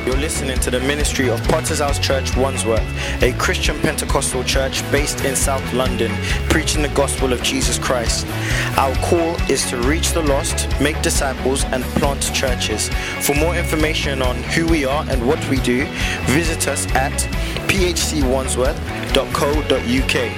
You're listening to the ministry of Potter's House Church Wandsworth, a Christian Pentecostal church based in South London, preaching the gospel of Jesus Christ. Our call is to reach the lost, make disciples, and plant churches. For more information on who we are and what we do, visit us at phcwandsworth.co.uk.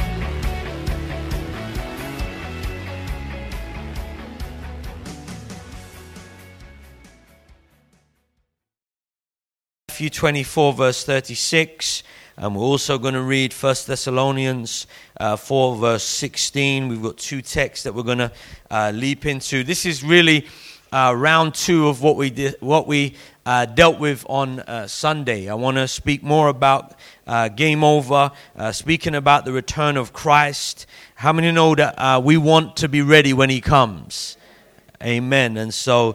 Matthew 24 verse 36, and we're also going to read 1 Thessalonians 4 verse 16. We've got two texts that we're going to leap into. This is really round two of what we dealt with on Sunday. I want to speak more about game over, speaking about the return of Christ. How many know that we want to be ready when He comes? Amen. And so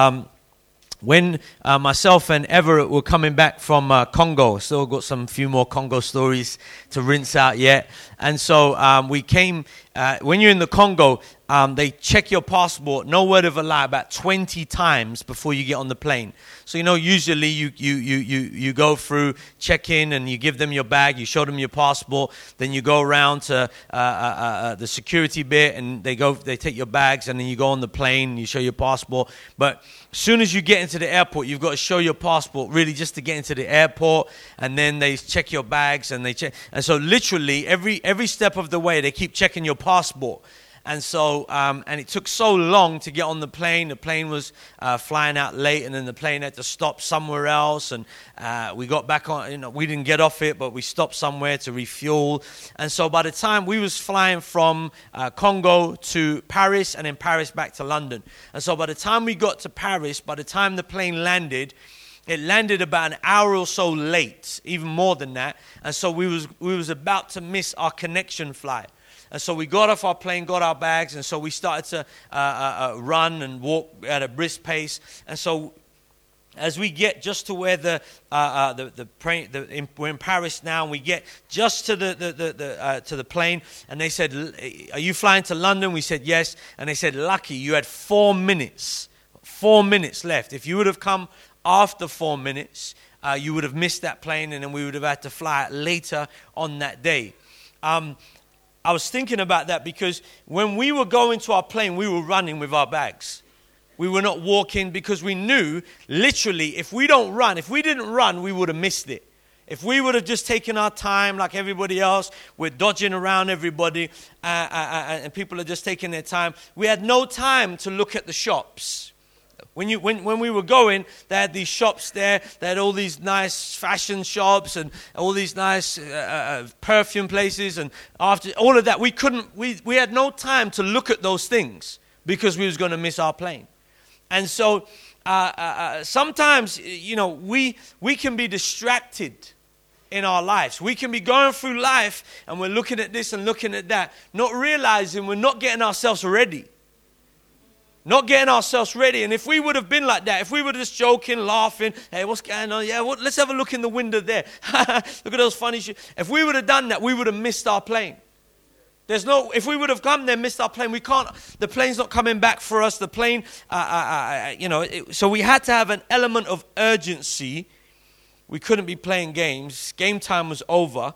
when myself and Everett were coming back from Congo, still got some few more Congo stories to rinse out yet. And so we came, when you're in the Congo, they check your passport, no word of a lie, about 20 times before you get on the plane. So, usually you go through, check in, and you give them your bag, you show them your passport, then you go around to the security bit, and they take your bags, and then you go on the plane, and you show your passport. But as soon as you get into the airport, you've got to show your passport, really just to get into the airport, and then they check your bags, and and so literally every step of the way, they keep checking your passport. And so, and it took so long to get on the plane. The plane was flying out late, and then the plane had to stop somewhere else. And we got back on, we didn't get off it, but we stopped somewhere to refuel. And so by the time we was flying from Congo to Paris, and then Paris back to London. And so by the time we got to Paris, by the time the plane landed, it landed about an hour or so late, even more than that. And so we was about to miss our connection flight. And so we got off our plane, got our bags, and so we started to run and walk at a brisk pace. And so as we get just to where we're in Paris now, and we get just to the plane, and they said, "Are you flying to London?" We said yes, and they said, "Lucky, you had 4 minutes. 4 minutes left. If you would have come after 4 minutes, you would have missed that plane, and then we would have had to fly later on that day." I was thinking about that because when we were going to our plane, we were running with our bags. We were not walking because we knew, literally, if we didn't run, we would have missed it. If we would have just taken our time like everybody else, we're dodging around everybody, and people are just taking their time. We had no time to look at the shops. When we were going, they had these shops there. They had all these nice fashion shops and all these nice perfume places. And after all of that, we had no time to look at those things because we was going to miss our plane. And so sometimes, we can be distracted in our lives. We can be going through life and we're looking at this and looking at that, not realizing we're not getting ourselves ready. Not getting ourselves ready. And if we would have been like that, if we were just joking, laughing, hey, what's going on? Yeah, let's have a look in the window there. Look at those funny shit. If we would have done that, we would have missed our plane. If we would have come there, missed our plane, the plane's not coming back for us. The plane, so we had to have an element of urgency. We couldn't be playing games. Game time was over.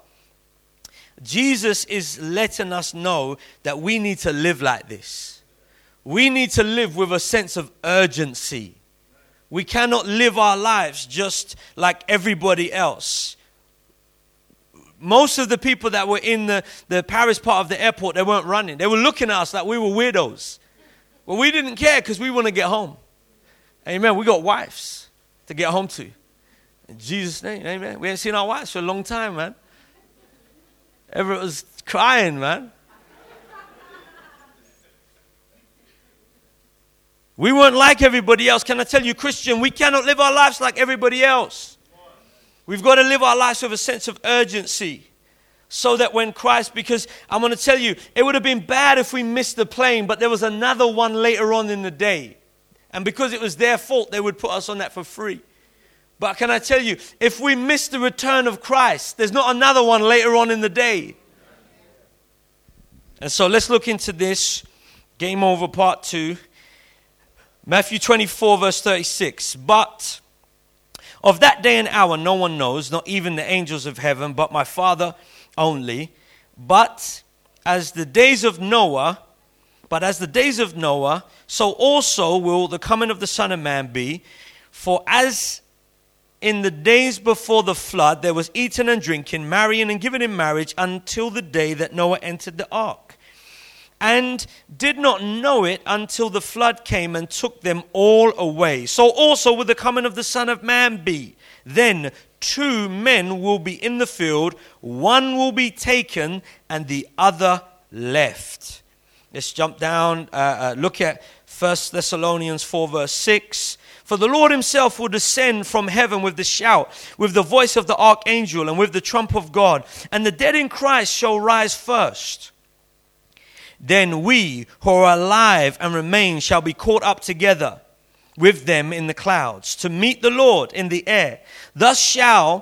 Jesus is letting us know that we need to live like this. We need to live with a sense of urgency. We cannot live our lives just like everybody else. Most of the people that were in the Paris part of the airport, they weren't running. They were looking at us like we were weirdos. Well, we didn't care because we want to get home. Amen. We got wives to get home to. In Jesus' name, amen. We ain't seen our wives for a long time, man. Everett was crying, man. We weren't like everybody else. Can I tell you, Christian, we cannot live our lives like everybody else. We've got to live our lives with a sense of urgency so that when Christ, because I'm going to tell you, it would have been bad if we missed the plane, but there was another one later on in the day. And because it was their fault, they would put us on that for free. But can I tell you, if we miss the return of Christ, there's not another one later on in the day. And so let's look into this. Game over part 2. Matthew 24 verse 36. But Of that day and hour no one knows, not even the angels of heaven, but my Father only. But as the days of Noah, so also will the coming of the Son of Man be. For as in the days before the flood, there was eating and drinking, marrying and giving in marriage, until the day that Noah entered the ark, and did not know it until the flood came and took them all away. So also will the coming of the Son of Man be. Then 2 men will be in the field, one will be taken and the other left. Let's jump down, look at 1 Thessalonians 4 verse 6. For the Lord himself will descend from heaven with the shout, with the voice of the archangel, and with the trump of God. And the dead in Christ shall rise first. Then we who are alive and remain shall be caught up together with them in the clouds to meet the Lord in the air. Thus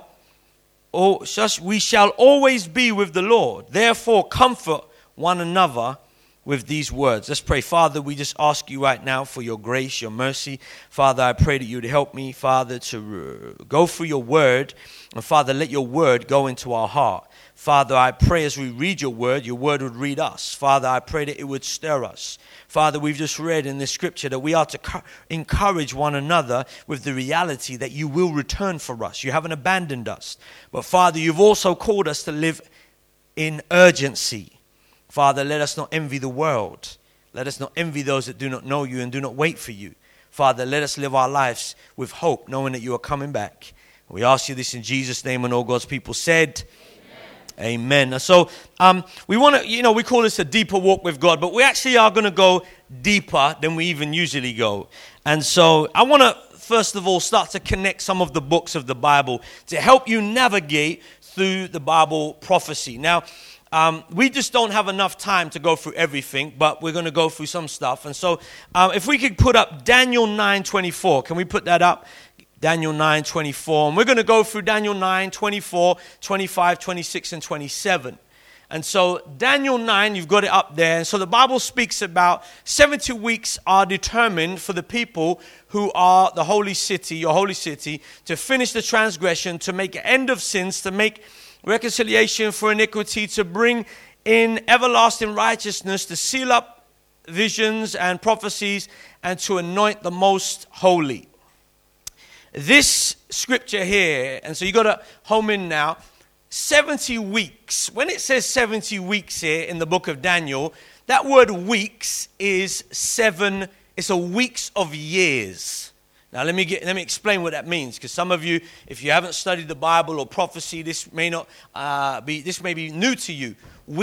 we shall always be with the Lord. Therefore comfort one another with these words. Let's pray. Father, we just ask you right now for your grace, your mercy. Father, I pray that you would help me, Father, to go through your word. And Father, let your word go into our heart. Father, I pray as we read your word would read us. Father, I pray that it would stir us. Father, we've just read in this scripture that we are to encourage one another with the reality that you will return for us. You haven't abandoned us. But Father, you've also called us to live in urgency. Father, let us not envy the world. Let us not envy those that do not know you and do not wait for you. Father, let us live our lives with hope, knowing that you are coming back. We ask you this in Jesus' name, and all God's people said, Amen. So we want to, we call this a deeper walk with God, but we actually are going to go deeper than we even usually go. And so I want to, first of all, start to connect some of the books of the Bible to help you navigate through the Bible prophecy. Now, we just don't have enough time to go through everything, but we're going to go through some stuff. And so if we could put up Daniel 9:24, can we put that up? Daniel 9:24. And we're going to go through Daniel 9, 24, 25, 26, and 27. And so Daniel 9, you've got it up there. And so the Bible speaks about 70 weeks are determined for the people who are the holy city, your holy city, to finish the transgression, to make an end of sins, to make reconciliation for iniquity, to bring in everlasting righteousness, to seal up visions and prophecies, and to anoint the most holy. This scripture here, and so you got to home in now, 70 weeks. When it says 70 weeks here in the book of Daniel, that word weeks is 7, it's a weeks of years. Now let me explain what that means, because some of you, if you haven't studied the Bible or prophecy, this may be new to you.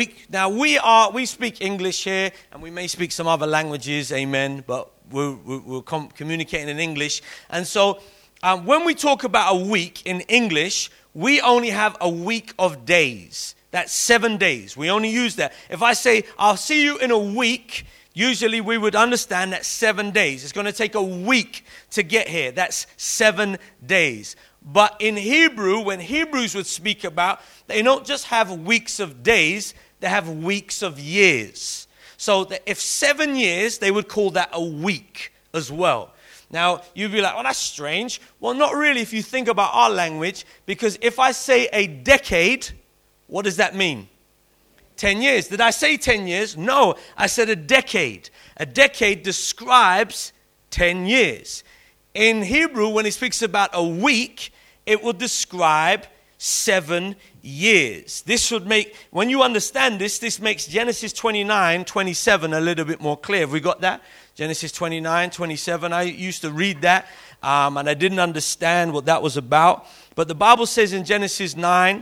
We speak English here, and we may speak some other languages, amen, but we're communicating in English. And so when we talk about a week in English, we only have a week of days. That's 7 days. We only use that. If I say, I'll see you in a week, usually we would understand that's 7 days. It's going to take a week to get here. That's 7 days. But in Hebrew, when Hebrews would speak about, they don't just have weeks of days, they have weeks of years. So that if 7 years, they would call that a week as well. Now, you'd be like, well, that's strange. Well, not really if you think about our language, because if I say a decade, what does that mean? 10 years. Did I say 10 years? No, I said a decade. A decade describes 10 years. In Hebrew, when it speaks about a week, it will describe 7 years. This would make, when you understand this makes Genesis 29:27 a little bit more clear. Have we got that? Genesis 29:27. I used to read that, and I didn't understand what that was about. But the Bible says in Genesis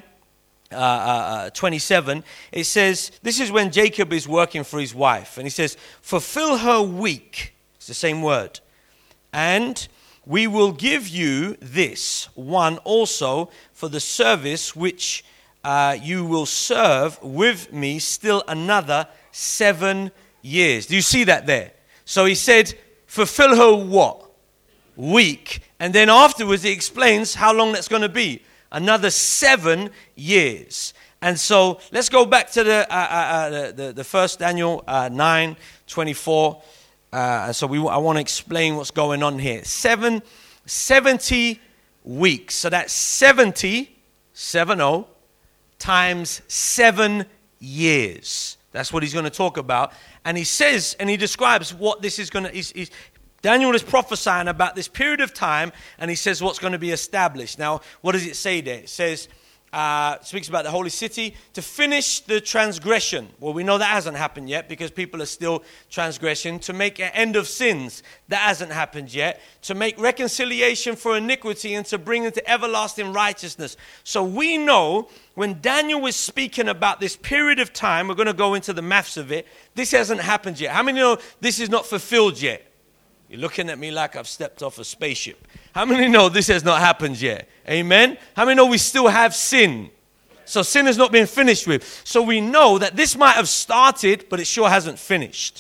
9:27, it says, this is when Jacob is working for his wife. And he says, fulfill her week. It's the same word. And we will give you this one also for the service which you will serve with me still another 7 years. Do you see that there? So he said, fulfill her what? Week. And then afterwards he explains how long that's going to be. Another 7 years. And so let's go back to the first Daniel 9:24. So I want to explain what's going on here. 70 weeks. So that's 70 times 7 years. That's what he's going to talk about. And he says, and he describes what this is going to, Daniel is prophesying about this period of time, and he says what's going to be established. Now, what does it say there? It says, speaks about the holy city to finish the transgression. Well, we know that hasn't happened yet because people are still transgressing. To make an end of sins, that hasn't happened yet. To make reconciliation for iniquity and to bring into everlasting righteousness. So we know when Daniel was speaking about this period of time, we're going to go into the maths of it, this hasn't happened yet. How many know this is not fulfilled yet? You're looking at me like I've stepped off a spaceship. How many know this has not happened yet? Amen? How many know we still have sin? So sin has not been finished with. So we know that this might have started, but it sure hasn't finished.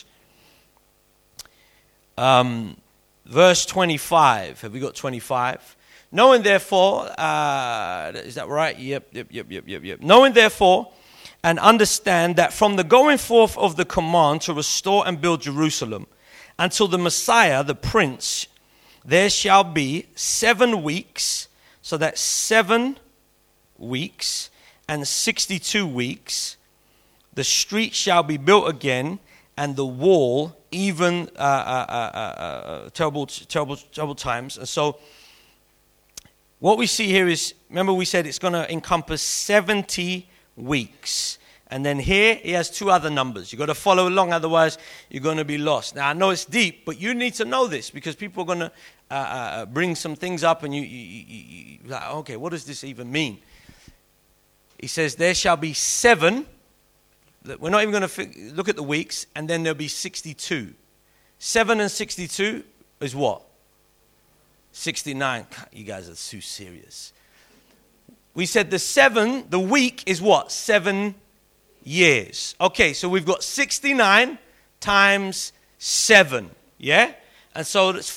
Verse 25. Have we got 25? Knowing therefore, is that right? Yep. Knowing therefore, and understand that from the going forth of the command to restore and build Jerusalem, until the Messiah, the Prince, there shall be 7 weeks. So that's 7 weeks and 62 weeks. The street shall be built again, and the wall, even terrible times. And so what we see here is, remember we said it's going to encompass 70 weeks. And then here, he has 2 other numbers. You've got to follow along, otherwise you're going to be lost. Now, I know it's deep, but you need to know this because people are going to bring some things up and you like, okay, what does this even mean? He says, there shall be 7. We're not even going to look at the weeks, and then there'll be 62. 7 and 62 is what? 69. You guys are too serious. We said the week is what? 7 years. Okay, so we've got 69 times 7, yeah? And so that's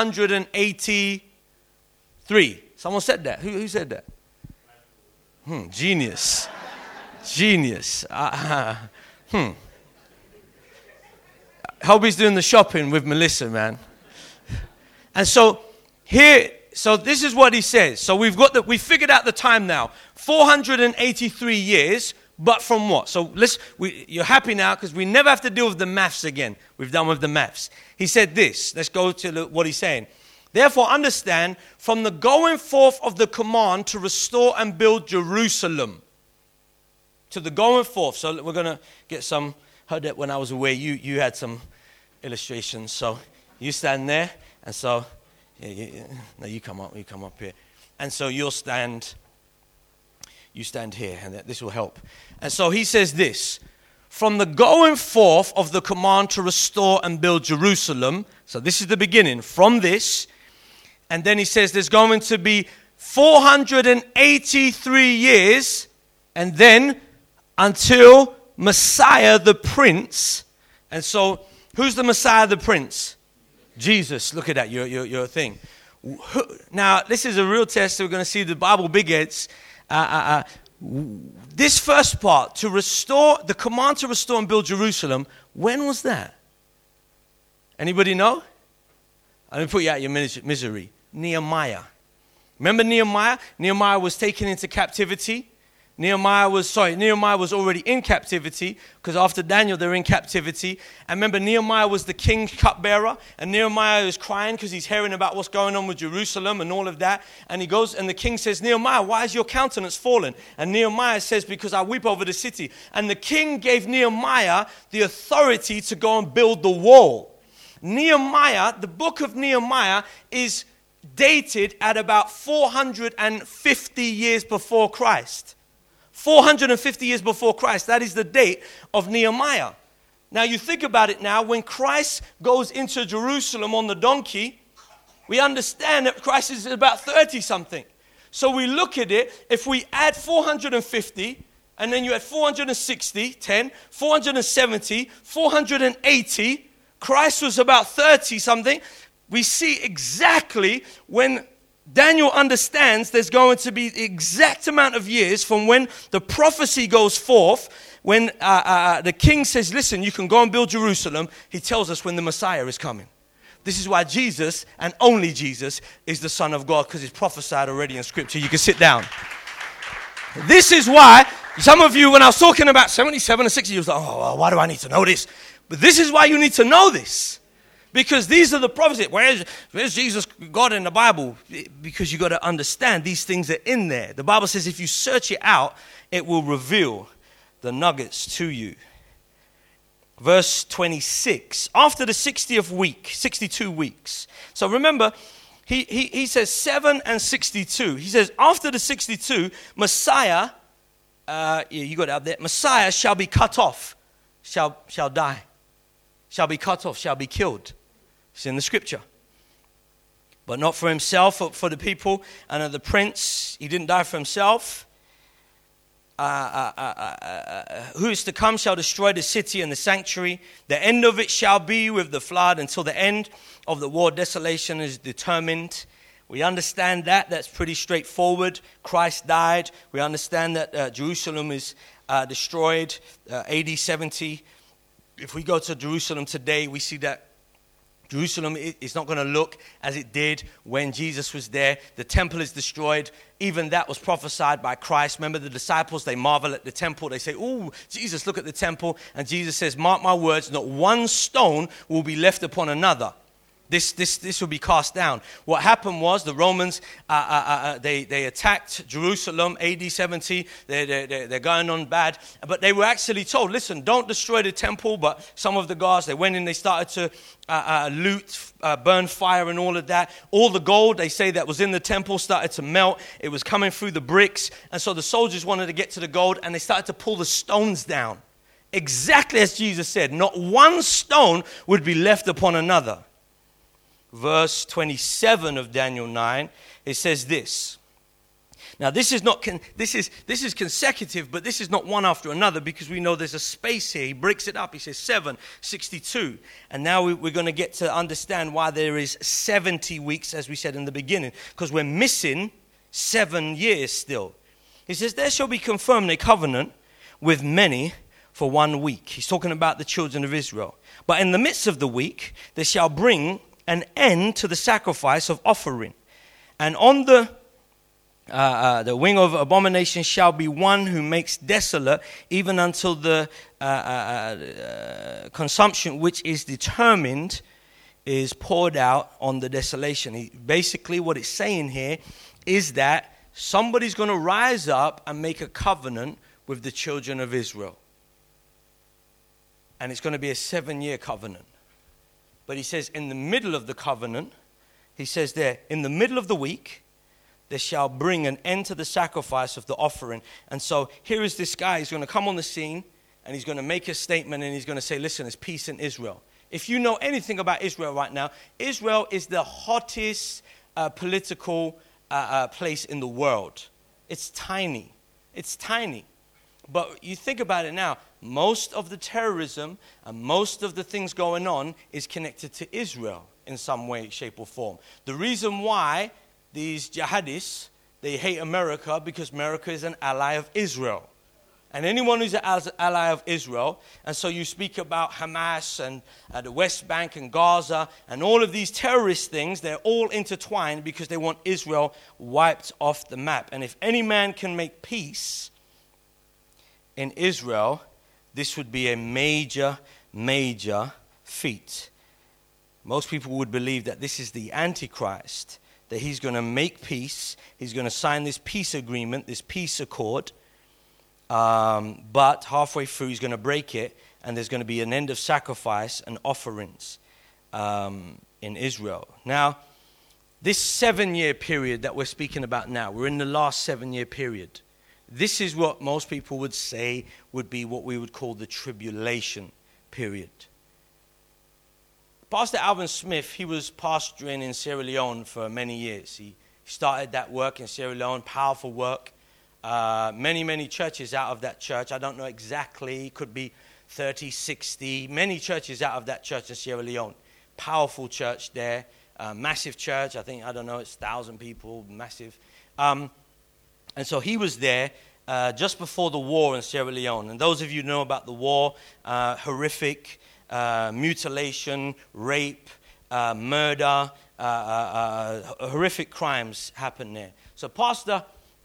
483. Someone said that. Who said that? Genius. Genius. Hope he's doing the shopping with Melissa, man. And so here, so this is what he says. So we figured out the time now. 483 years. But from what? So you're happy now because we never have to deal with the maths again. We've done with the maths. He said this. Let's go to what he's saying. Therefore, understand from the going forth of the command to restore and build Jerusalem. To the going forth. So we're going to get some. Heard that when I was away, you had some illustrations. So you stand there. And so, no, you come up here. And so you'll stand. You stand here, and this will help. And so he says this, from the going forth of the command to restore and build Jerusalem, so this is the beginning, from this, and then he says there's going to be 483 years, and then until Messiah the Prince. And so, who's the Messiah the Prince? Jesus. Look at that, your thing. Now, this is a real test. We're going to see the Bible big heads. This first part, to restore, the command to restore and build Jerusalem, when was that? Anybody know? I'm going to put you out of your misery. Nehemiah. Remember Nehemiah? Nehemiah was taken into captivity. Nehemiah was already in captivity because after Daniel they're in captivity. And remember Nehemiah was the king's cupbearer, and Nehemiah is crying because he's hearing about what's going on with Jerusalem and all of that. And he goes and the king says, Nehemiah, why is your countenance fallen? And Nehemiah says, because I weep over the city. And the king gave Nehemiah the authority to go and build the wall. Nehemiah, the book of Nehemiah is dated at about 450 years before Christ. 450 years before Christ. That is the date of Nehemiah. Now you think about it now. When Christ goes into Jerusalem on the donkey, we understand that Christ is about 30-something. So we look at it. If we add 450, and then you add 460, 10, 470, 480, Christ was about 30-something. We see exactly when Daniel understands there's going to be the exact amount of years from when the prophecy goes forth, when the king says, listen, you can go and build Jerusalem. He tells us when the Messiah is coming. This is why Jesus, and only Jesus, is the Son of God, because it's prophesied already in Scripture. You can sit down. This is why some of you, when I was talking about 77 and 60, you was like, oh, well, why do I need to know this? But this is why you need to know this. Because these are the prophecies. Where's Jesus, God in the Bible? Because you got to understand these things are in there. The Bible says if you search it out, it will reveal the nuggets to you. Verse 26, after the 60th week, 62 weeks. So remember, he says 7 and 62. He says after the 62, Messiah, you got it up there, Messiah shall be cut off, shall die, shall be cut off, shall be killed. It's in the scripture. But not for himself, but for the people and the prince. He didn't die for himself. Who is to come shall destroy the city and the sanctuary. The end of it shall be with the flood. Until the end of the war, desolation is determined. We understand that. That's pretty straightforward. Christ died. We understand that Jerusalem is destroyed. AD 70. If we go to Jerusalem today, we see that Jerusalem is not going to look as it did when Jesus was there. The temple is destroyed. Even that was prophesied by Christ. Remember the disciples, they marvel at the temple. They say, oh, Jesus, look at the temple. And Jesus says, mark my words, not one stone will be left upon another. This will be cast down. What happened was the Romans, they attacked Jerusalem, AD 70. They're going on bad. But they were actually told, listen, don't destroy the temple. But some of the guards, they went in, they started to loot, burn fire and all of that. All the gold, they say, that was in the temple started to melt. It was coming through the bricks. And so the soldiers wanted to get to the gold, and they started to pull the stones down. Exactly as Jesus said, not one stone would be left upon another. Verse 27 of Daniel 9, it says this. Now this is consecutive, but this is not one after another, because we know there's a space here. He breaks it up. He says 7, 62. And now we're going to get to understand why there is 70 weeks, as we said in the beginning, because we're missing 7 years still. He says, there shall be confirmed a covenant with many for 1 week. He's talking about the children of Israel. But in the midst of the week, they shall bring an end to the sacrifice of offering. And on the wing of abomination shall be one who makes desolate, even until the consumption which is determined is poured out on the desolation. Basically what it's saying here is that somebody's going to rise up and make a covenant with the children of Israel. And it's going to be a 7-year covenant. But he says in the middle of the covenant, he says there, in the middle of the week, they shall bring an end to the sacrifice of the offering. And so here is this guy. He's going to come on the scene, and he's going to make a statement, and he's going to say, listen, there's peace in Israel. If you know anything about Israel right now, Israel is the hottest political place in the world. It's tiny. It's tiny. But you think about it now, most of the terrorism and most of the things going on is connected to Israel in some way, shape, or form. The reason why these jihadists, they hate America, because America is an ally of Israel. And anyone who's an ally of Israel, and so you speak about Hamas and the West Bank and Gaza and all of these terrorist things, they're all intertwined because they want Israel wiped off the map. And if any man can make peace in Israel, this would be a major, major feat. Most people would believe that this is the Antichrist, that he's going to make peace, he's going to sign this peace agreement, this peace accord, but halfway through he's going to break it, and there's going to be an end of sacrifice and offerings in Israel. Now, this 7-year period that we're speaking about now, we're in the last 7-year period. This is what most people would say would be what we would call the tribulation period. Pastor Alvin Smith, he was pastoring in Sierra Leone for many years. He started that work in Sierra Leone, powerful work. Many churches out of that church. I don't know exactly, could be 30, 60, many churches out of that church in Sierra Leone. Powerful church there, massive church. It's 1,000 people, massive. And so he was there just before the war in Sierra Leone. And those of you who know about the war, horrific, mutilation, rape, murder, horrific crimes happen there. So Pastor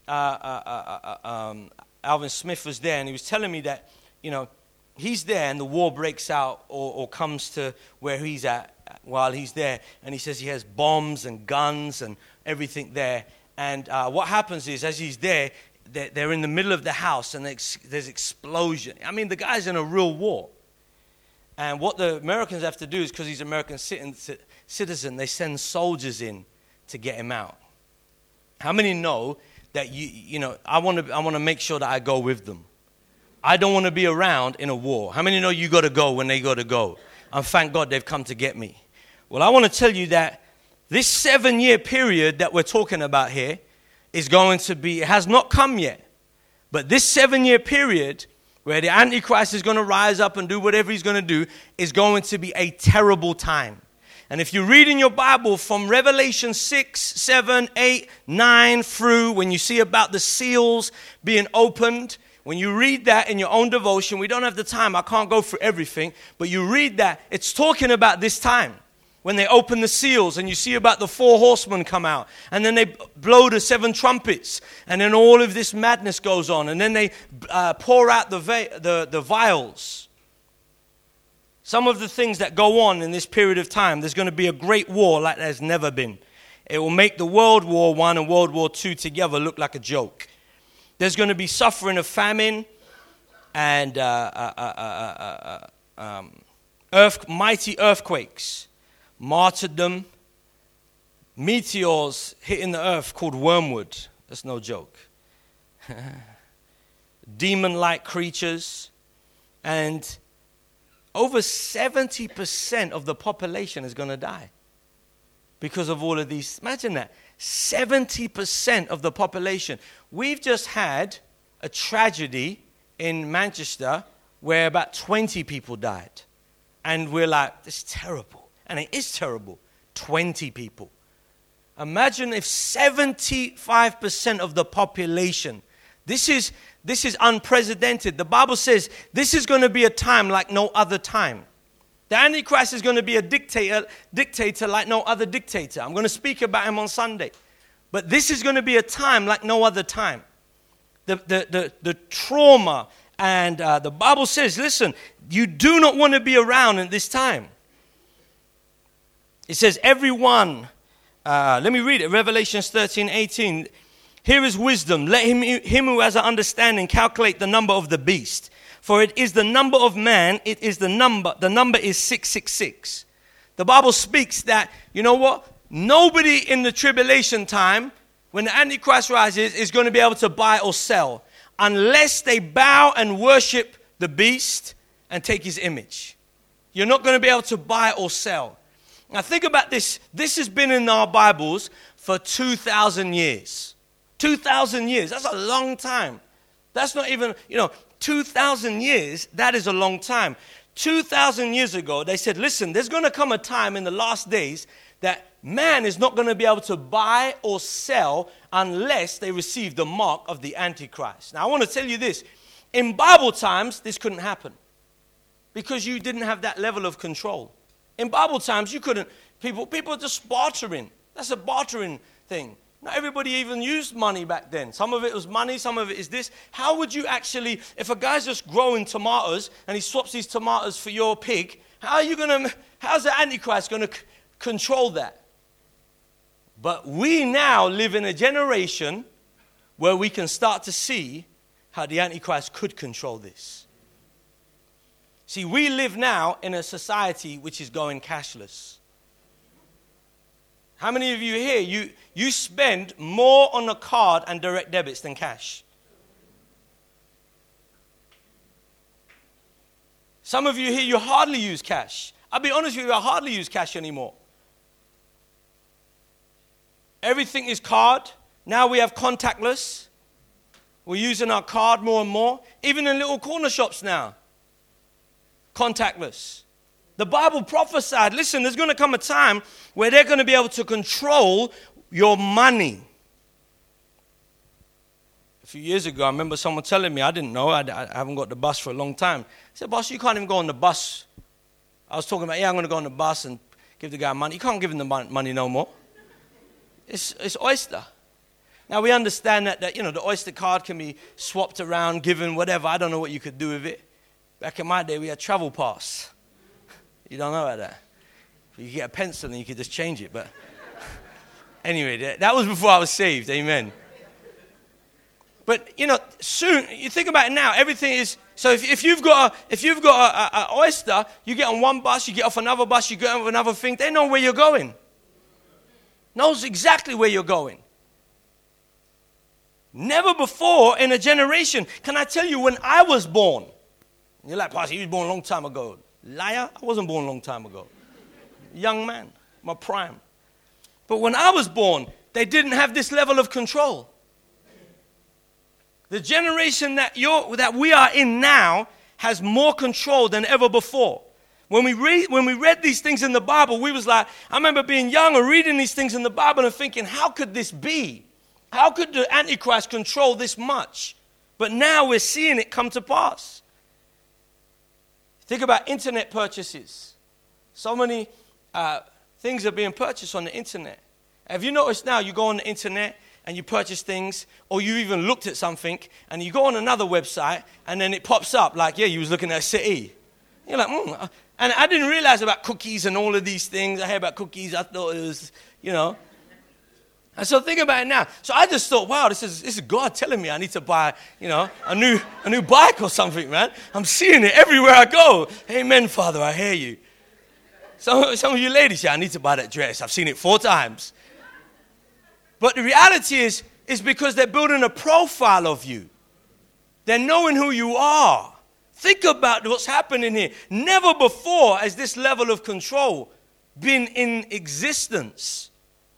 Alvin Smith was there, and he was telling me that, he's there and the war breaks out or comes to where he's at while he's there. And he says he has bombs and guns and everything there. And what happens is, as he's there, they're in the middle of the house and there's explosion. I mean, the guy's in a real war. And what the Americans have to do is, because he's an American citizen, they send soldiers in to get him out. How many know that I want to make sure that I go with them? I don't want to be around in a war. How many know you got to go when they got to go? And thank God they've come to get me. Well, I want to tell you that this 7-year period that we're talking about here is going to be, it has not come yet. But this 7-year period where the Antichrist is going to rise up and do whatever he's going to do is going to be a terrible time. And if you read in your Bible from Revelation 6, 7, 8, 9 through, when you see about the seals being opened, when you read that in your own devotion, we don't have the time, I can't go through everything, but you read that, it's talking about this time. When they open the seals and you see about the 4 horsemen come out, and then they blow the 7 trumpets, and then all of this madness goes on, and then they pour out the vials. Some of the things that go on in this period of time, there's going to be a great war like there's never been. It will make the World War I and World War II together look like a joke. There's going to be suffering of famine and mighty earthquakes, martyrdom, meteors hitting the earth called wormwood. That's no joke. Demon-like creatures. And over 70% of the population is going to die because of all of these. Imagine that. 70% of the population. We've just had a tragedy in Manchester where about 20 people died. And we're like, this is terrible. And it is terrible. 20 people. Imagine if 75% of the population, this is unprecedented. The Bible says this is going to be a time like no other time. The Antichrist is going to be a dictator like no other dictator. I'm going to speak about him on Sunday. But this is going to be a time like no other time. The trauma, and the Bible says, listen, you do not want to be around at this time. It says, everyone, let me read it, Revelation 13:18. Here is wisdom. Let him who has an understanding calculate the number of the beast. For it is the number of man, it is the number is 666. The Bible speaks that, you know what? Nobody in the tribulation time, when the Antichrist rises, is going to be able to buy or sell unless they bow and worship the beast and take his image. You're not going to be able to buy or sell. Now think about this. This has been in our Bibles for 2,000 years. 2,000 years. That's a long time. That's not even, 2,000 years, that is a long time. 2,000 years ago, they said, listen, there's going to come a time in the last days that man is not going to be able to buy or sell unless they receive the mark of the Antichrist. Now, I want to tell you this. In Bible times, this couldn't happen because you didn't have that level of control. In Bible times, you couldn't. People are just bartering. That's a bartering thing. Not everybody even used money back then. Some of it was money, some of it is this. How would you actually, if a guy's just growing tomatoes and he swaps these tomatoes for your pig, how's the Antichrist going to control that? But we now live in a generation where we can start to see how the Antichrist could control this. See, we live now in a society which is going cashless. How many of you here, you spend more on a card and direct debits than cash? Some of you here, you hardly use cash. I'll be honest with you, I hardly use cash anymore. Everything is card. Now we have contactless. We're using our card more and more. Even in little corner shops now. Contactless. The Bible prophesied, listen, there's going to come a time where they're going to be able to control your money. A few years ago, I remember someone telling me, I didn't know, I haven't got the bus for a long time. I said, boss, you can't even go on the bus. I was talking about, I'm going to go on the bus and give the guy money. You can't give him the money no more. It's oyster. Now, we understand that the oyster card can be swapped around, given whatever. I don't know what you could do with it. Back in my day, we had travel pass. You don't know about that. You could get a pencil and you could just change it. But anyway, that was before I was saved. Amen. But, soon, you think about it now, everything is, so if you've got a oyster, you get on one bus, you get off another bus, you get on another thing, they know where you're going. Knows exactly where you're going. Never before in a generation. Can I tell you, when I was born, you're like, Pastor, you was born a long time ago. Liar, I wasn't born a long time ago. Young man, my prime. But when I was born, they didn't have this level of control. The generation that we are in now has more control than ever before. When we read these things in the Bible, we was like, I remember being young and reading these things in the Bible and thinking, how could this be? How could the Antichrist control this much? But now we're seeing it come to pass. Think about internet purchases. So many things are being purchased on the internet. Have you noticed now you go on the internet and you purchase things, or you even looked at something and you go on another website and then it pops up like, yeah, you was looking at a city. You're like, And I didn't realize about cookies and all of these things. I heard about cookies. I thought it was, And so think about it now. So I just thought, wow, this is God telling me I need to buy, a new bike or something, man. I'm seeing it everywhere I go. Amen, Father, I hear you. Some of you ladies, I need to buy that dress. I've seen it 4 times. But the reality is because they're building a profile of you. They're knowing who you are. Think about what's happening here. Never before has this level of control been in existence.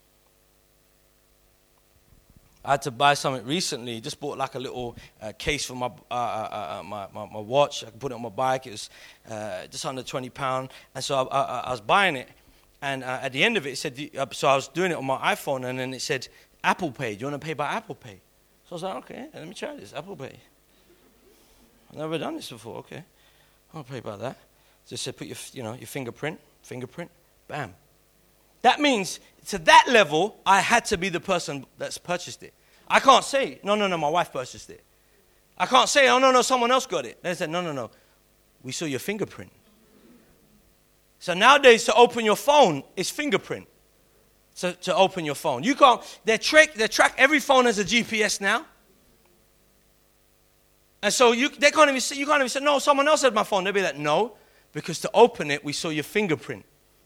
I had to buy something recently. Just bought like a little case for my watch. I could put it on my bike. It was just under £20. And so I was buying it. And at the end of it said, so I was doing it on my iPhone, and then it said, Apple Pay. Do you want to pay by Apple Pay? So I was like, okay, let me try this, Apple Pay. I've never done this before, okay. I'll pay by that. Just said, put your fingerprint, bam. That means, to that level, I had to be the person that's purchased it. I can't say, no, my wife purchased it. I can't say, oh, no, someone else got it. They said, no, we saw your fingerprint. So nowadays, to open your phone is fingerprint. To open your phone. You can't, they track every phone has a GPS now. And so they can't even say, no, someone else had my phone. They'll be like, no, because to open it, we saw your fingerprint.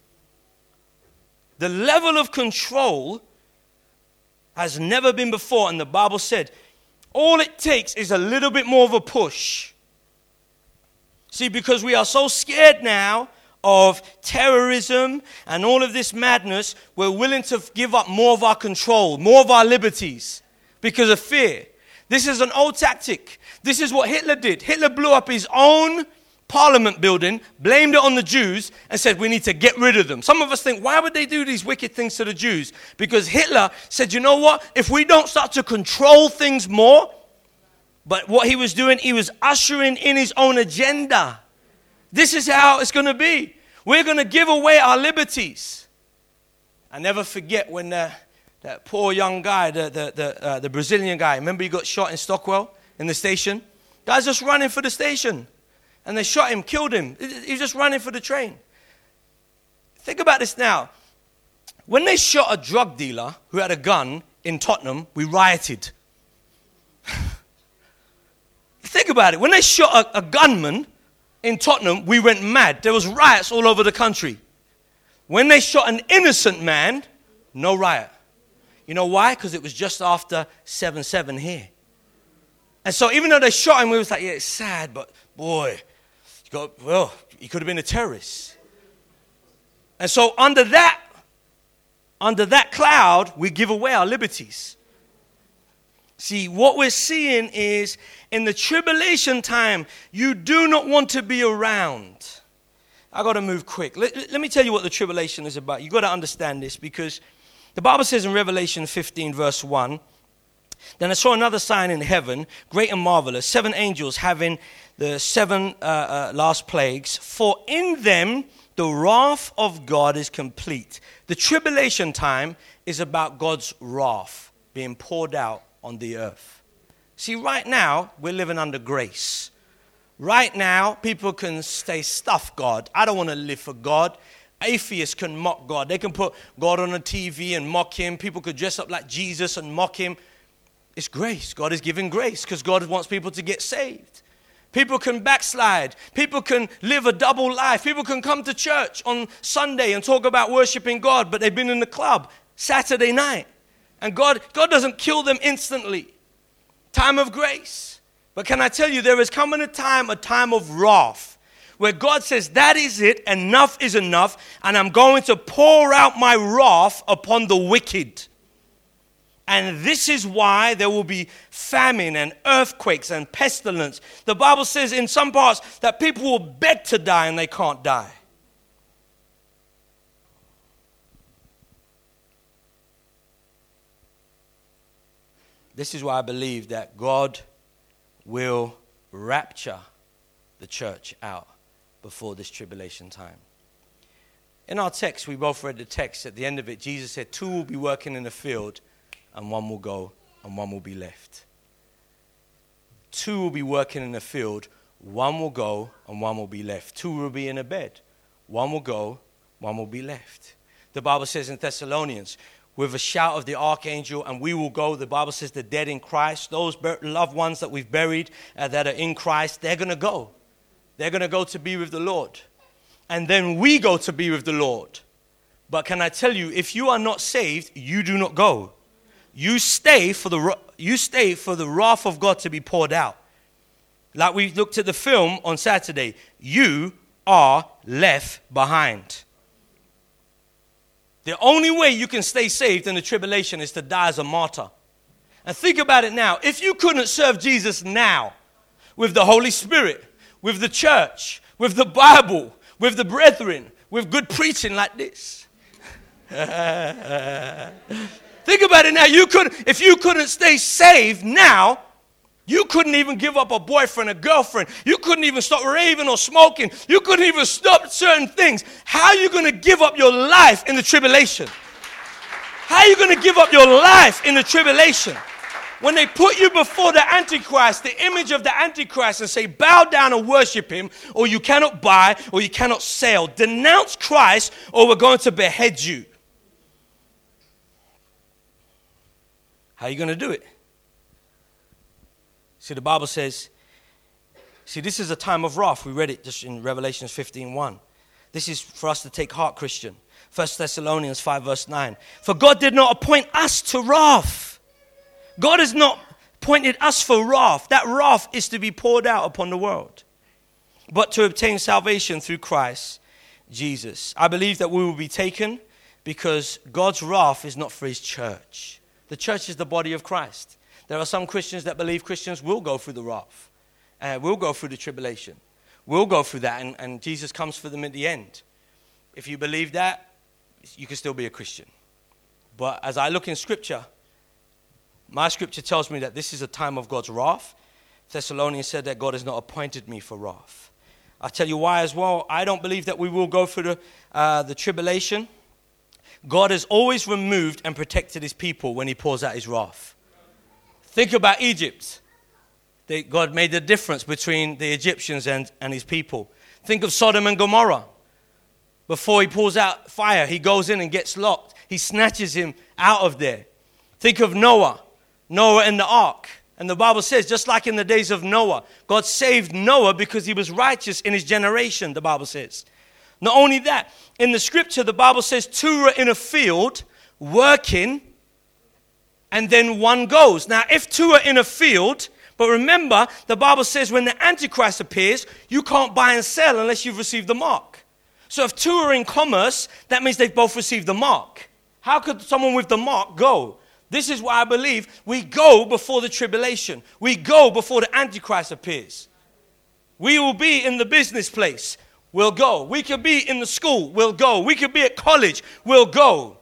The level of control has never been before, and the Bible said, all it takes is a little bit more of a push. See, because we are so scared now of terrorism and all of this madness, we're willing to give up more of our control, more of our liberties, because of fear. This is an old tactic. This is what Hitler did. Hitler blew up his own parliament building, blamed it on the Jews, and said, we need to get rid of them. Some of us think, why would they do these wicked things to the Jews? Because Hitler said, you know what? If we don't start to control things more, but what he was doing, he was ushering in his own agenda. This is how it's going to be. We're going to give away our liberties. I never forget when that poor young guy, the Brazilian guy, remember he got shot in Stockwell in the station? Guy's just running for the station. And they shot him, killed him. He was just running for the train. Think about this now. When they shot a drug dealer who had a gun in Tottenham, we rioted. Think about it. When they shot a gunman in Tottenham, we went mad. There was riots all over the country. When they shot an innocent man, no riot. You know why? Because it was just after 7/7 here. And so even though they shot him, we was like, yeah, it's sad, but boy, he could have been a terrorist. And so under that cloud, we give away our liberties. See, what we're seeing is in the tribulation time, you do not want to be around. I got to move quick. Let me tell you what the tribulation is about. You got to understand this, because the Bible says in Revelation 15 verse 1, then I saw another sign in heaven, great and marvelous, 7 angels having the 7 last plagues, for in them The wrath of God is complete. The tribulation time is about God's wrath being poured out on the earth. See, right now, we're living under grace. Right now, people can say, stuff God. I don't want to live for God. Atheists can mock God. They can put God on a TV and mock him. People could dress up like Jesus and mock him. It's grace. God is giving grace because God wants people to get saved. People can backslide. People can live a double life. People can come to church on Sunday and talk about worshiping God, but they've been in the club Saturday night. And God doesn't kill them instantly. Time of grace. But can I tell you, there is coming a time of wrath, where God says, that is it, enough is enough, and I'm going to pour out my wrath upon the wicked. And this is why there will be famine and earthquakes and pestilence. The Bible says in some parts that people will beg to die and they can't die. This is why I believe that God will rapture the church out before this tribulation time. In our text, we both read the text. At the end of it, Jesus said, 2 will be working in the field, and 1 will go, and 1 will be left. 2 will be working in the field, 1 will go, and 1 will be left. 2 will be in a bed. 1 will go, 1 will be left. The Bible says in Thessalonians, with a shout of the archangel, and we will go. The Bible says the dead in Christ, those loved ones that we've buried that are in Christ, they're going to go. They're going to go to be with the Lord. And then we go to be with the Lord. But can I tell you, if you are not saved, you do not go. You stay for the wrath of God to be poured out. Like we looked at the film on Saturday, you are left behind. The only way you can stay saved in the tribulation is to die as a martyr. And think about it now. If you couldn't serve Jesus now with the Holy Spirit, with the church, with the Bible, with the brethren, with good preaching like this. Think about it now. If you couldn't stay saved now, you couldn't even give up a boyfriend, a girlfriend. You couldn't even stop raving or smoking. You couldn't even stop certain things. How are you going to give up your life in the tribulation? How are you going to give up your life in the tribulation? When they put you before the Antichrist, the image of the Antichrist, and say, bow down and worship him, or you cannot buy, or you cannot sell. Denounce Christ, or we're going to behead you. How are you going to do it? See, the Bible says, this is a time of wrath. We read it just in Revelation 15:1. This is for us to take heart, Christian. 1 Thessalonians 5 verse 9. For God did not appoint us to wrath. God has not appointed us for wrath. That wrath is to be poured out upon the world. But to obtain salvation through Christ Jesus. I believe that we will be taken because God's wrath is not for his church. The church is the body of Christ. There are some Christians that believe Christians will go through the wrath, will go through the tribulation, will go through that, and Jesus comes for them at the end. If you believe that, you can still be a Christian. But as I look in Scripture, my Scripture tells me that this is a time of God's wrath. Thessalonians said that God has not appointed me for wrath. I'll tell you why as well. I don't believe that we will go through the tribulation. God has always removed and protected his people when he pours out his wrath. Think about Egypt. God made the difference between the Egyptians and his people. Think of Sodom and Gomorrah. Before he pours out fire, he goes in and gets locked. He snatches him out of there. Think of Noah and the ark. And the Bible says, just like in the days of Noah, God saved Noah because he was righteous in his generation, the Bible says. Not only that, in the Scripture, the Bible says 2 are in a field working, and then 1 goes. Now, if 2 are in a field, but remember, the Bible says when the Antichrist appears, you can't buy and sell unless you've received the mark. So if 2 are in commerce, that means they've both received the mark. How could someone with the mark go? This is why I believe we go before the tribulation. We go before the Antichrist appears. We will be in the business place. We'll go. We could be in the school. We'll go. We could be at college. We'll go.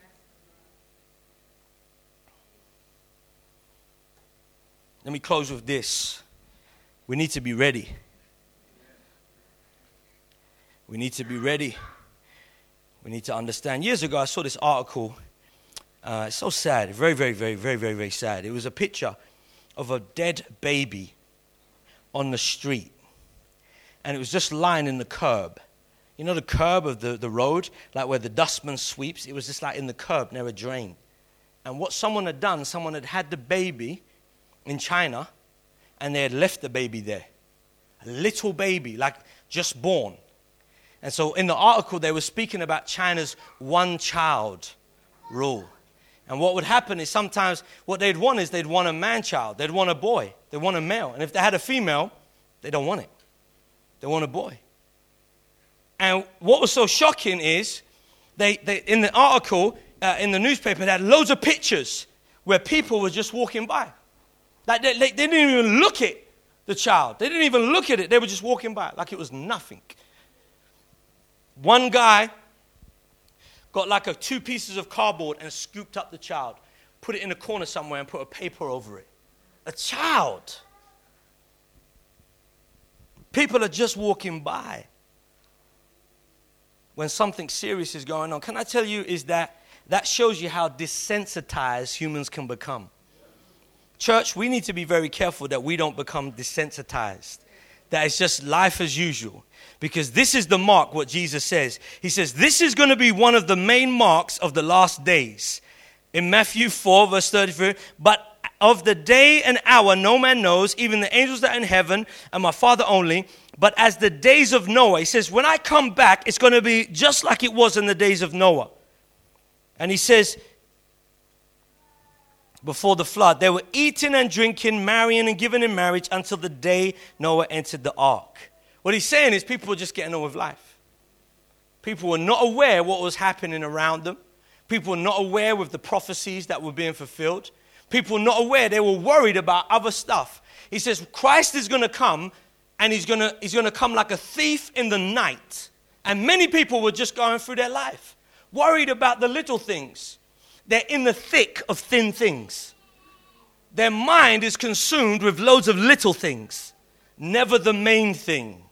Let me close with this. We need to be ready. We need to be ready. We need to understand. Years ago, I saw this article. It's so sad. Very, very, very, very, very, very sad. It was a picture of a dead baby on the street. And it was just lying in the curb. You know the curb of the road? Like where the dustman sweeps? It was just like in the curb near a drain. And what someone had done, someone had the baby in China, and they had left the baby there. A little baby, like just born. And so in the article, they were speaking about China's one-child rule. And what would happen is sometimes what they'd want is they'd want a man-child. They'd want a boy. They'd want a male. And if they had a female, they don't want it. They want a boy. And what was so shocking is they in the article, in the newspaper, they had loads of pictures where people were just walking by. Like they didn't even look at the child. They didn't even look at it. They were just walking by like it was nothing. One guy got like 2 pieces of cardboard and scooped up the child, put it in a corner somewhere and put a paper over it. A child. People are just walking by when something serious is going on. Can I tell you is that shows you how desensitized humans can become. Church, we need to be very careful that we don't become desensitized. That it's just life as usual. Because this is the mark, what Jesus says. He says, this is going to be one of the main marks of the last days. In Matthew 4, verse 33, but of the day and hour no man knows, even the angels that are in heaven and my Father only. But as the days of Noah, he says, when I come back, it's going to be just like it was in the days of Noah. And he says, before the flood, they were eating and drinking, marrying and giving in marriage until the day Noah entered the ark. What he's saying is people were just getting on with life. People were not aware what was happening around them. People were not aware with the prophecies that were being fulfilled. People were not aware. They were worried about other stuff. He says Christ is going to come, and he's going to come like a thief in the night. And many people were just going through their life, worried about the little things. They're in the thick of thin things. Their mind is consumed with loads of little things, never the main thing.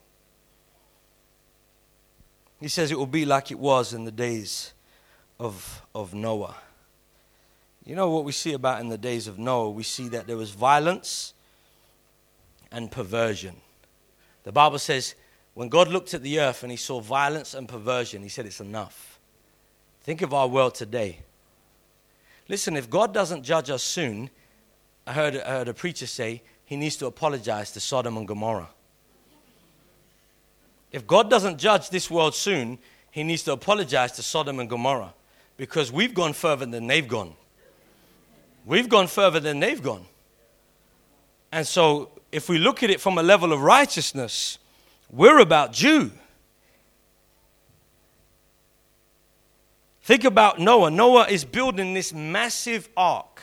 He says it will be like it was in the days of Noah. You know what we see about in the days of Noah? We see that there was violence and perversion. The Bible says when God looked at the earth and he saw violence and perversion, he said it's enough. Think of our world today. Listen, if God doesn't judge us soon, I heard a preacher say he needs to apologize to Sodom and Gomorrah. If God doesn't judge this world soon, he needs to apologize to Sodom and Gomorrah because we've gone further than they've gone. We've gone further than they've gone. And so if we look at it from a level of righteousness, we're about due. Think about Noah. Noah is building this massive ark.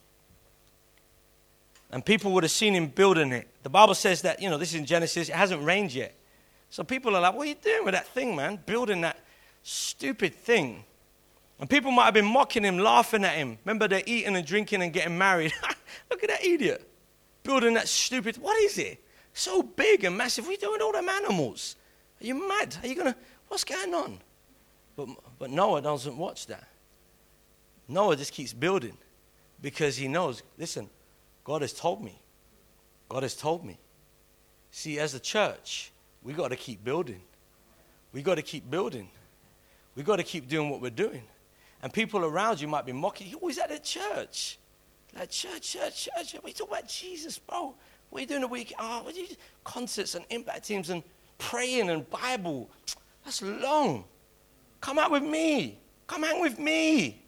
And people would have seen him building it. The Bible says that, this is in Genesis, it hasn't rained yet. So people are like, what are you doing with that thing, man? Building that stupid thing. And people might have been mocking him, laughing at him. Remember, they're eating and drinking and getting married. Look at that idiot. Building that stupid, what is it? So big and massive. What are you doing with all them animals? Are you mad? What's going on? But Noah doesn't watch that. Noah just keeps building because he knows, listen, God has told me. God has told me. See, as a church, we got to keep building. We got to keep building. We got to keep doing what we're doing. And people around you might be mocking. You're always at a church. Like, church. We talk about Jesus, bro. What are you doing the week? What are you concerts and impact teams and praying and Bible. That's long. Come out with me. Come hang with me.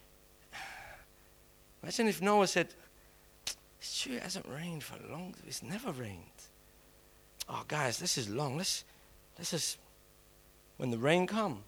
Imagine if Noah said, it's true, it hasn't rained for long. It's never rained. Oh, guys, this is long. Let's just, when the rain comes,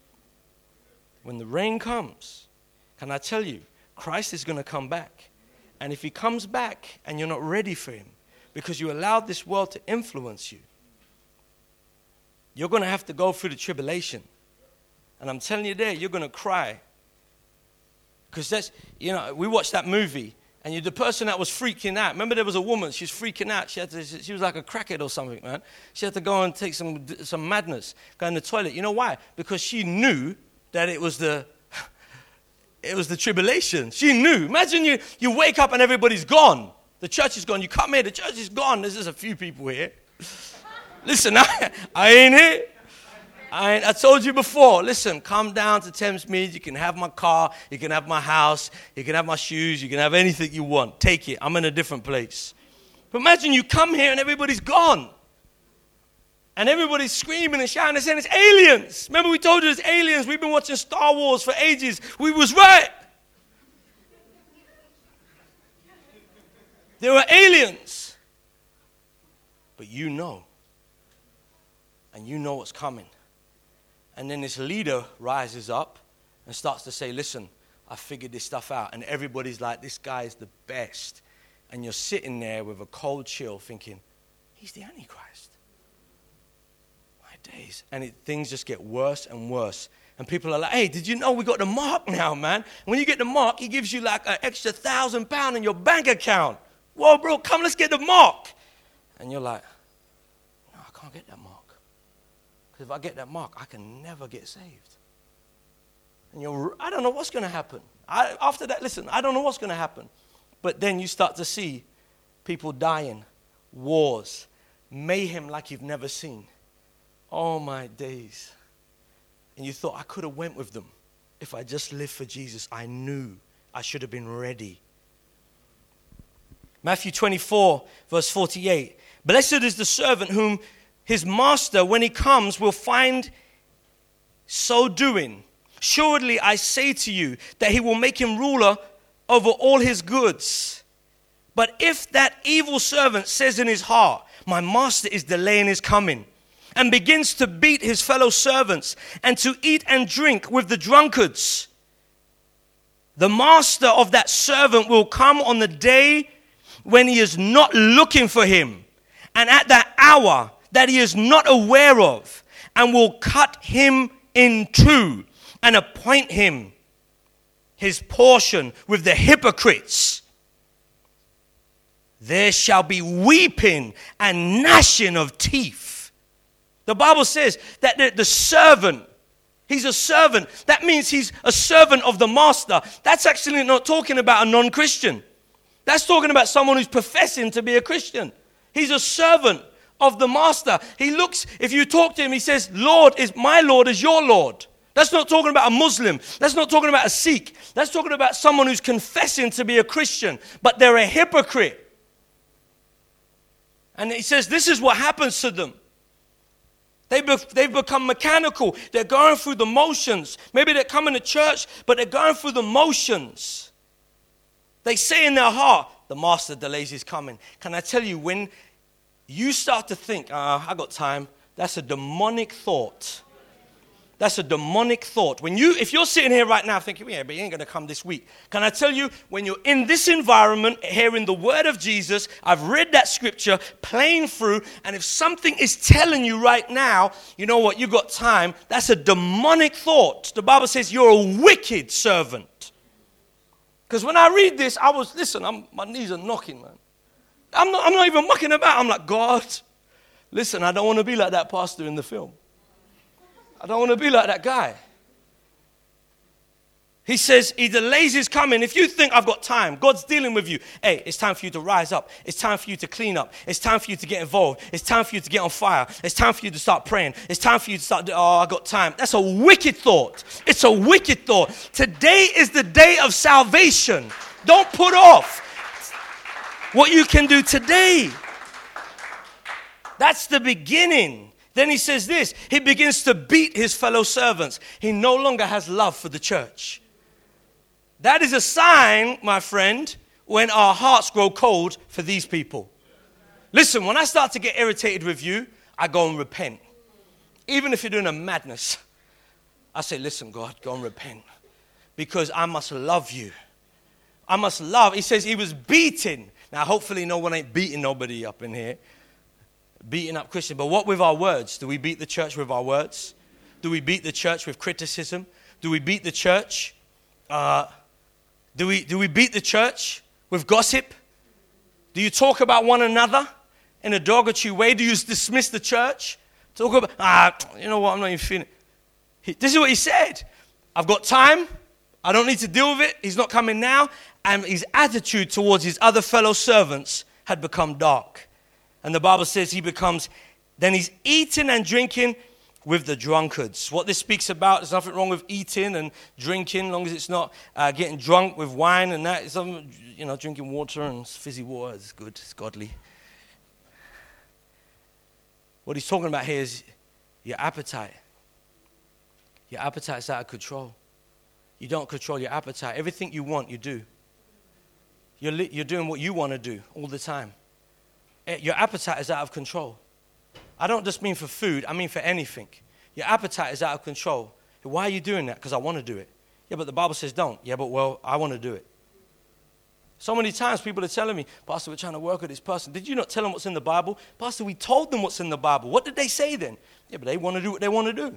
can I tell you, Christ is going to come back. And if he comes back and you're not ready for him because you allowed this world to influence you, you're going to have to go through the tribulation. And I'm telling you there, you're going to cry. Because that's, we watched that movie And you're the person that was freaking out. Remember there was a woman, she was freaking out. She was like a crackhead or something, man. She had to go and take some madness, go in the toilet. You know why? Because she knew that it was the tribulation. She knew. Imagine you wake up and everybody's gone. The church is gone. You come here, the church is gone. There's just a few people here. Listen, I ain't here. I told you before, listen, come down to Thamesmead. You can have my car. You can have my house. You can have my shoes. You can have anything you want. Take it. I'm in a different place. But imagine you come here and everybody's gone. And everybody's screaming and shouting and saying, it's aliens. Remember we told you it's aliens. We've been watching Star Wars for ages. We was right. There were aliens. But you know. And you know what's coming. And then this leader rises up and starts to say, listen, I figured this stuff out. And everybody's like, this guy is the best. And you're sitting there with a cold chill thinking, he's the Antichrist. My days. And things just get worse and worse. And people are like, hey, did you know we got the mark now, man? And when you get the mark, he gives you like an extra £1,000 in your bank account. Whoa, bro, come, let's get the mark. And you're like, no, I can't get that mark. Because if I get that mark, I can never get saved. And I don't know what's going to happen. After that, listen, I don't know what's going to happen. But then you start to see people dying, wars, mayhem like you've never seen. Oh, my days. And you thought, I could have went with them. If I just lived for Jesus, I knew I should have been ready. Matthew 24, verse 48. Blessed is the servant whom his master, when he comes, will find so doing. Surely I say to you that he will make him ruler over all his goods. But if that evil servant says in his heart, my master is delaying his coming, and begins to beat his fellow servants and to eat and drink with the drunkards, the master of that servant will come on the day when he is not looking for him, and at that hour that he is not aware of, and will cut him in two and appoint him his portion with the hypocrites. There shall be weeping and gnashing of teeth. The Bible says that the servant, he's a servant. That means he's a servant of the master. That's actually not talking about a non-Christian. That's talking about someone who's professing to be a Christian. He's a servant of the master. He looks, if you talk to him, he says, my Lord is your Lord. That's not talking about a Muslim. That's not talking about a Sikh. That's talking about someone who's confessing to be a Christian, but they're a hypocrite. And he says, this is what happens to them. They've become mechanical. They're going through the motions. Maybe they're coming to church, but they're going through the motions. They say in their heart, the master delays his coming. Can I tell you, when you start to think, I got time, that's a demonic thought. That's a demonic thought. If you're sitting here right now thinking, yeah, but he ain't going to come this week. Can I tell you, when you're in this environment, hearing the word of Jesus, I've read that scripture, playing through, and if something is telling you right now, you know what, you got time, that's a demonic thought. The Bible says you're a wicked servant. Because when I read this, my knees are knocking, man. I'm not even mucking about. I'm like, God, listen, I don't want to be like that pastor in the film. I don't want to be like that guy. He says he delays his coming. If you think I've got time, God's dealing with you. Hey, it's time for you to rise up. It's time for you to clean up. It's time for you to get involved. It's time for you to get on fire. It's time for you to start praying. It's time for you to start, I got time. That's a wicked thought. It's a wicked thought. Today is the day of salvation. Don't put off what you can do today. That's the beginning. Then he says this, he begins to beat his fellow servants. He no longer has love for the church. That is a sign, my friend, when our hearts grow cold for these people. Listen, when I start to get irritated with you, I go and repent. Even if you're doing a madness, I say, listen, God, go and repent. Because I must love you. I must love. He says he was beaten. Now, hopefully no one ain't beating nobody up in here. Beating up Christians. But what with our words? Do we beat the church with our words? Do we beat the church with criticism? Do we beat the church? Do we beat the church with gossip? Do you talk about one another in a derogatory way? Do you dismiss the church? Talk about, you know what, I'm not even feeling it. This is what he said. I've got time. I don't need to deal with it. He's not coming now. And his attitude towards his other fellow servants had become dark. And the Bible says then he's eating and drinking with the drunkards. What this speaks about, there's nothing wrong with eating and drinking, as long as it's not getting drunk with wine and that. It's, drinking water and fizzy water is good, it's godly. What he's talking about here is your appetite. Your appetite's out of control. You don't control your appetite. Everything you want, you do. You're doing what you want to do all the time. Your appetite is out of control. I don't just mean for food, I mean for anything. Your appetite is out of control. Why are you doing that? Because I want to do it. Yeah, but the Bible says don't. Yeah, but I want to do it. So many times people are telling me, Pastor, we're trying to work with this person. Did you not tell them what's in the Bible? Pastor, we told them what's in the Bible. What did they say then? Yeah, but they want to do what they want to do.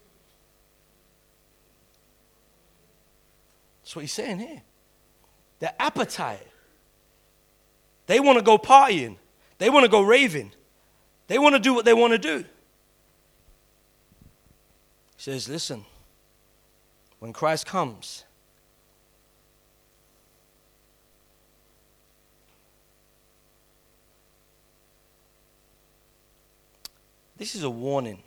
That's what he's saying here. Their appetite. They want to go partying. They want to go raving. They want to do what they want to do. He says, listen, when Christ comes, this is a warning.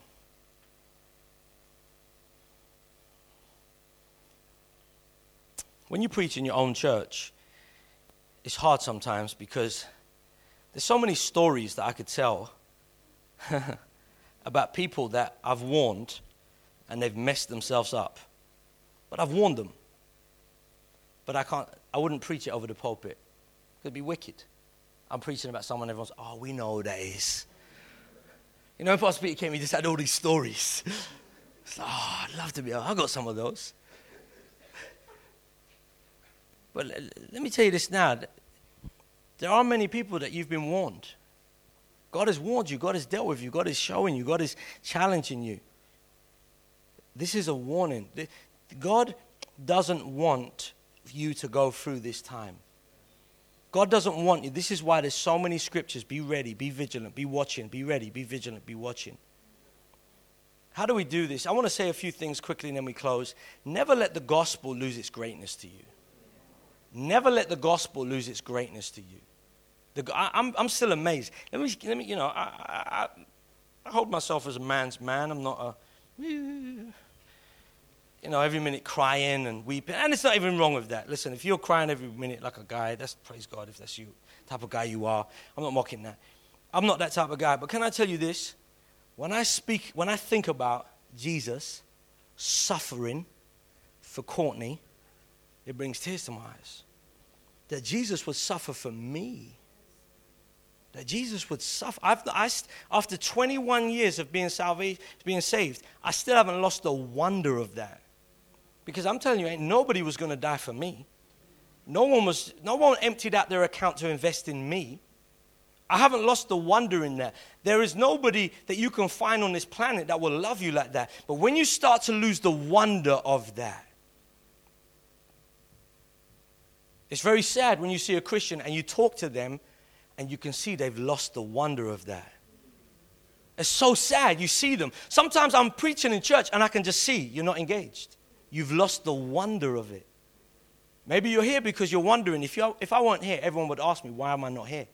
When you preach in your own church, it's hard sometimes because there's so many stories that I could tell about people that I've warned and they've messed themselves up. But I've warned them. But I wouldn't preach it over the pulpit. It'd be wicked. I'm preaching about someone, everyone's, we know who that is. You know, when Pastor Peter came, he just had all these stories. It's like, I'd love to I got some of those. But let me tell you this now. There are many people that you've been warned. God has warned you. God has dealt with you. God is showing you. God is challenging you. This is a warning. God doesn't want you to go through this time. God doesn't want you. This is why there's so many scriptures. Be ready. Be vigilant. Be watching. Be ready. Be vigilant. Be watching. How do we do this? I want to say a few things quickly and then we close. Never let the gospel lose its greatness to you. Never let the gospel lose its greatness to you. I'm still amazed. Let me. I hold myself as a man's man. I'm not every minute crying and weeping. And it's not even wrong with that. Listen, if you're crying every minute like a guy, that's praise God if that's you, type of guy you are. I'm not mocking that. I'm not that type of guy. But can I tell you this? When I think about Jesus suffering for Courtney, it brings tears to my eyes. That Jesus would suffer for me. That Jesus would suffer. After 21 years of being saved, I still haven't lost the wonder of that. Because I'm telling you, ain't nobody was going to die for me. No one emptied out their account to invest in me. I haven't lost the wonder in that. There is nobody that you can find on this planet that will love you like that. But when you start to lose the wonder of that, it's very sad when you see a Christian and you talk to them and you can see they've lost the wonder of that. It's so sad. You see them. Sometimes I'm preaching in church and I can just see you're not engaged. You've lost the wonder of it. Maybe you're here because you're wondering, if I weren't here, everyone would ask me, why am I not here?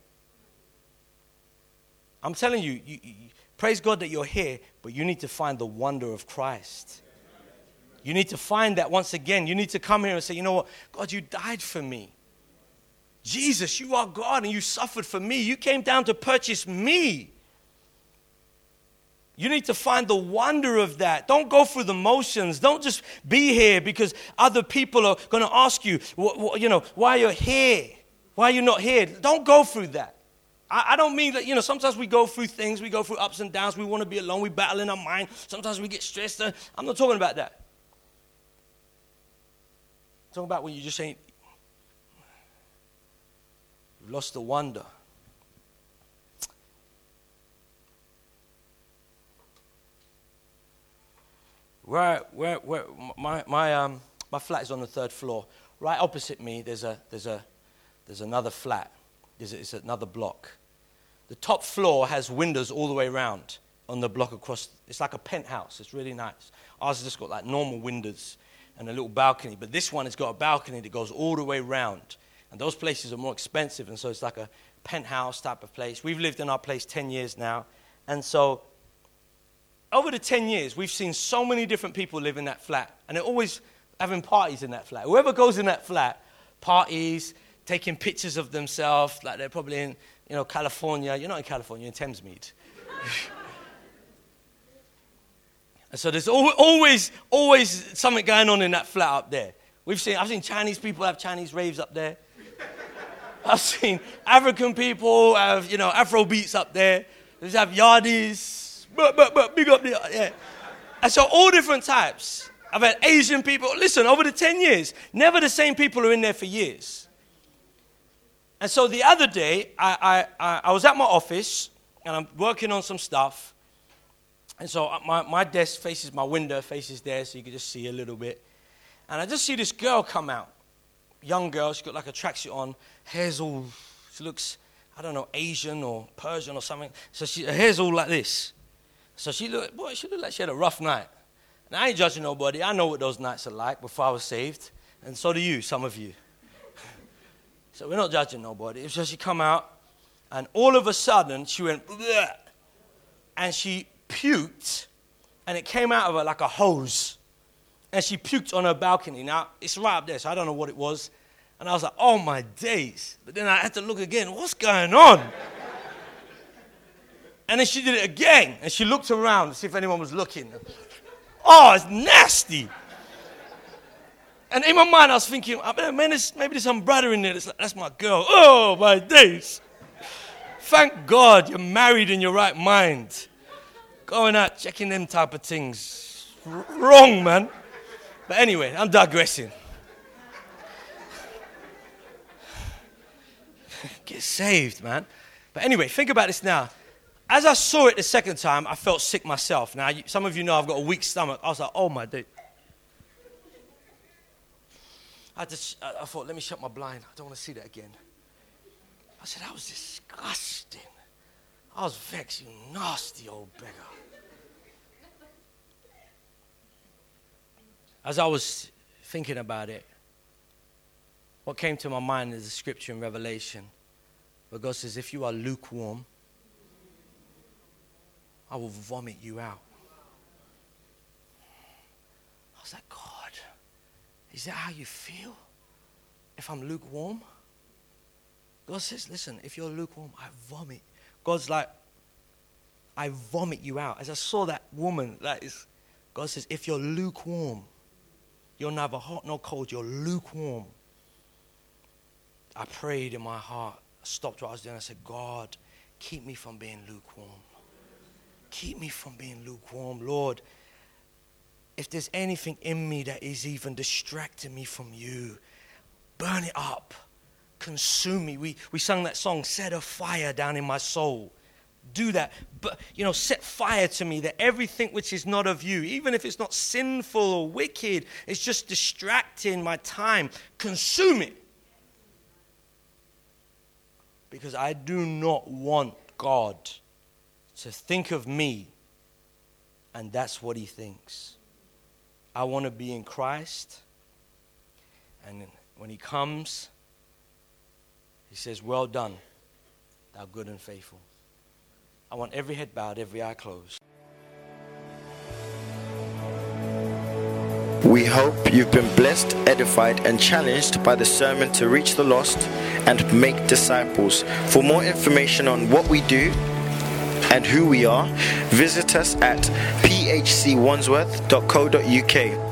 I'm telling you, praise God that you're here, but you need to find the wonder of Christ. You need to find that once again. You need to come here and say, you know what? God, you died for me. Jesus, you are God and you suffered for me. You came down to purchase me. You need to find the wonder of that. Don't go through the motions. Don't just be here because other people are going to ask you, why you're here. Why are you not here? Don't go through that. I don't mean that, sometimes we go through things. We go through ups and downs. We want to be alone. We battle in our mind. Sometimes we get stressed. I'm not talking about that. I'm talking about when you just ain't, you've lost the wonder. Where my flat is on the 3rd floor. Right opposite me, there's a there's another flat. It's another block. The top floor has windows all the way around on the block across. It's like a penthouse. It's really nice. Ours has just got like normal windows and a little balcony. But this one has got a balcony that goes all the way around. And those places are more expensive. And so it's like a penthouse type of place. We've lived in our place 10 years now. And so over the 10 years, we've seen so many different people live in that flat. And they're always having parties in that flat. Whoever goes in that flat, parties, taking pictures of themselves, like they're probably in, California. You're not in California, you're in Thamesmead. And so there's always something going on in that flat up there. I've seen Chinese people have Chinese raves up there. I've seen African people have, Afro beats up there. They have yardies, big up there, yeah. And so all different types. I've had Asian people. Listen, over the 10 years, never the same people are in there for years. And so the other day, I was at my office, and I'm working on some stuff. And so my desk faces my window, faces there, so you can just see a little bit. And I just see this girl come out. Young girl, she's got like a tracksuit on. Hair's all, she looks, I don't know, Asian or Persian or something. So her hair's all like this. So she looked like she had a rough night. And I ain't judging nobody. I know what those nights are like before I was saved. And so do you, some of you. So we're not judging nobody. So she come out, and all of a sudden, she went, bleh, and she puked, and it came out of her like a hose. And she puked on her balcony. Now, it's right up there, so I don't know what it was. And I was like, oh, my days. But then I had to look again. What's going on? And then she did it again. And she looked around to see if anyone was looking. Oh, it's nasty. And in my mind, I was thinking, maybe there's some brother in there that's my girl. Oh, my days. Thank God you're married in your right mind. Going out, checking them type of things. Wrong, man. But anyway, I'm digressing. Get saved, man. But anyway, think about this now. As I saw it the second time, I felt sick myself. Now, some of you know I've got a weak stomach. I was like, oh, my day. I thought, let me shut my blind. I don't want to see that again. I said, that was disgusting. I was vexed, you nasty old beggar. As I was thinking about it, what came to my mind is the scripture in Revelation, where God says, if you are lukewarm, I will vomit you out. I was like, God, is that how you feel? If I'm lukewarm? God says, listen, if you're lukewarm, I vomit. God's like, I vomit you out. As I saw that woman, God says, if you're lukewarm, you're neither hot nor cold, you're lukewarm. I prayed in my heart. I stopped what I was doing. I said, God, keep me from being lukewarm. Keep me from being lukewarm. Lord, if there's anything in me that is even distracting me from you, burn it up. Consume me. We sung that song, set a fire down in my soul. Do that. But, set fire to me that everything which is not of you, even if it's not sinful or wicked, it's just distracting my time. Consume it. Because I do not want God to think of me, and that's what he thinks. I want to be in Christ, and when he comes, he says, well done, thou good and faithful. I want every head bowed, every eye closed. We hope you've been blessed, edified, and challenged by the sermon to reach the lost and make disciples. For more information on what we do and who we are, visit us at phcwandsworth.co.uk.